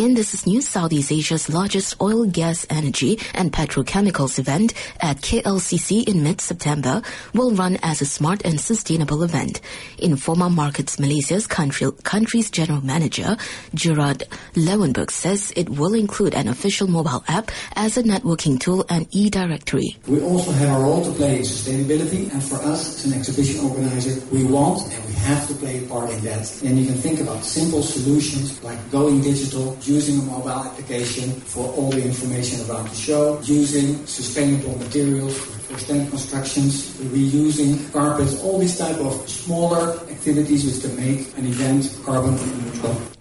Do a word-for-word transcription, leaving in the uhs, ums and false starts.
In This Is News, Southeast Asia's largest oil, gas, energy and petrochemicals event at K L C C in mid-September will run as a smart and sustainable event. Informa Markets Malaysia's country, country's general manager, Gerard Lewenberg, says it will include an official mobile app as a networking tool and e-directory. We also have a role to play in sustainability, and for us as an exhibition organizer, we want and we have to play a part in that. And you can think about simple solutions like going digital, using a mobile application for all the information about the show, using sustainable materials for stand constructions, reusing carpets, all these type of smaller activities which can make an event carbon neutral.